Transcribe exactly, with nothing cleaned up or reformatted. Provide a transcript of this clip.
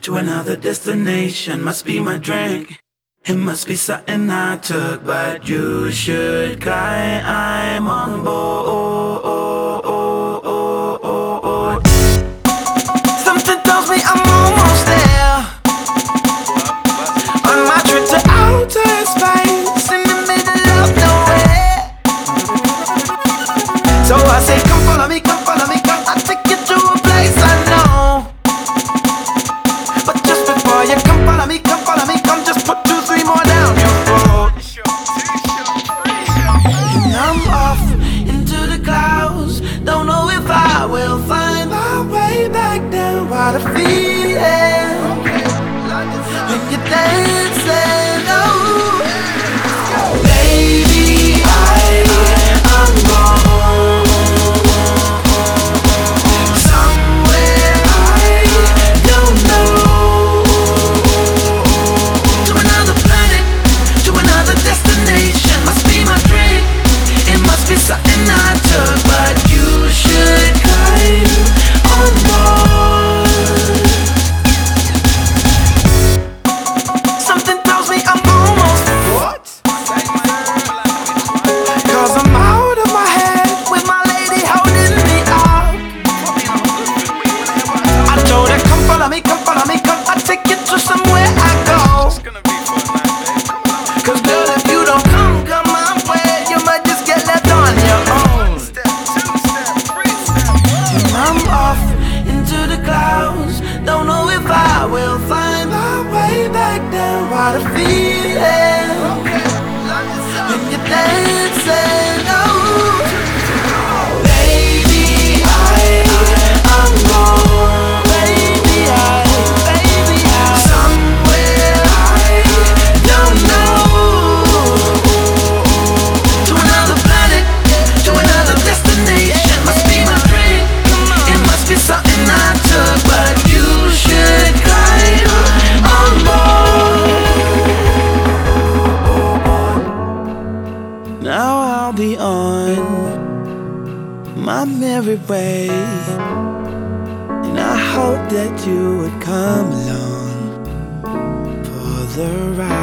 to another destination. Must be my drink. It must be something I took, but you should cry. I'm on board. Something tells me I'm almost there. On my trip to outer space, in the middle of nowhere. So I say, come follow me, come follow me, come. I'll take you to a place I know. But just before you come follow me, come follow me, come, just put two, three more down your throat. And I'm off into the clouds. Don't know if I will find my way back down. What a feeling when you're dancing, oh. Baby, I am gone somewhere I don't know, to another planet, to another destination. Must be my drink. It must be something I took, but you should climb on board. Something tells me I'm almost what? Cause I'm out of my head with my lady holding me up. I told her, come follow me, come follow me, come. I'll take you to somewhere I go. Cause girl, if you don't come, come my way, you might just get left on your own. And I'm off into the clouds. Don't know if I will find my way back down. What a feeling when you're dancing, oh. Baby, I am gone. Baby, I, baby, I, somewhere I don't know, to another planet, to another destination. Must be my drink. It must be something I took, but you should climb on board. Now I'll be on my merry way, and I hope that you would come along for the ride.